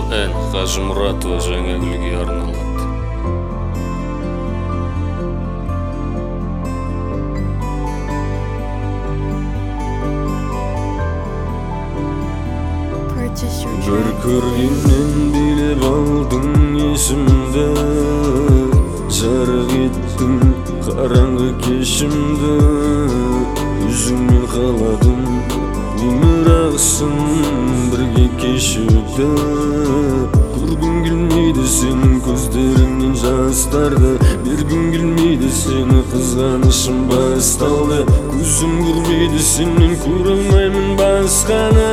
ән Қажымұратова Жаңагүлге арналады. Бір көргеннен билеп алдың есімді, жарық еттің қараңғы кешімді. Өзіңмен қаладым өмір ағысын бірге кешуді. Көргім келмейді сенің көздеріңнен жастарды, бергім келмейді сені қызғанышым басталды. Көзім көрмейді сенен көре алмаймын басқаны.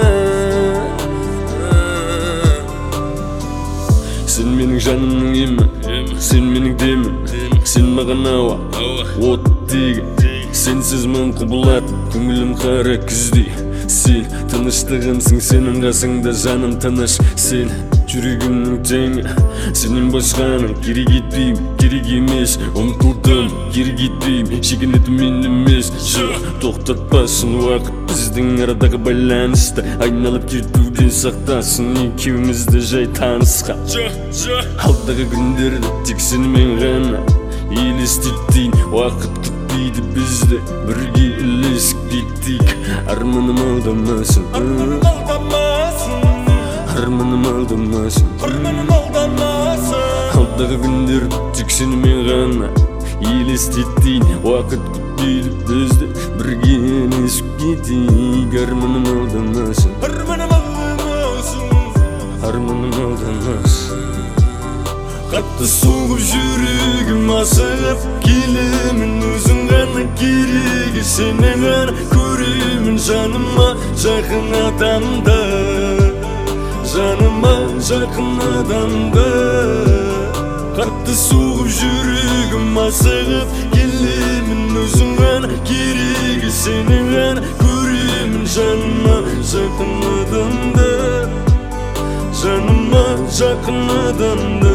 Сен менің жанымның емі, сен менің демім, сен маған ауа, оттегі. Сенсіз мен құбылат, көңілім қара күздей. Сен тыныштығымсың, сенің қасыңда жаным тыныш. Сен жүрегімнің теңі, сенен басқаның керек етпейм, керек емес. Ұмтылдым, керек етпейм, шегінетім мен емес. Тоқтатпасын уақыт біздің арадағы байланысты, айналып кетуден сақтасын екеумізді жай танысқа. Алдағы күндерді тек сенімен ғана елестетейін. Уақыт күтпейді бізді, бірге ілесіп кеттейік. Арманым алдамасын, арманым алдамасын. Алдағы күндерді тек сенімен ғана елестетейін. Уақыт күтпейді бізді, бірге ілесіп кеттейік. Арманым алдамасын, арманым алдамасын. Қатты соғып жүрегім асығып келемін, өзің ғана керегі, сені ғана көремін. Жаныма жақын адамды, жаныма жақын адамды. Қатты соғып жүрегім асығып келемін, өзің ғана керегі, сені ғана көремін. Жаныма жақын адамды, жаныма жақын адамды.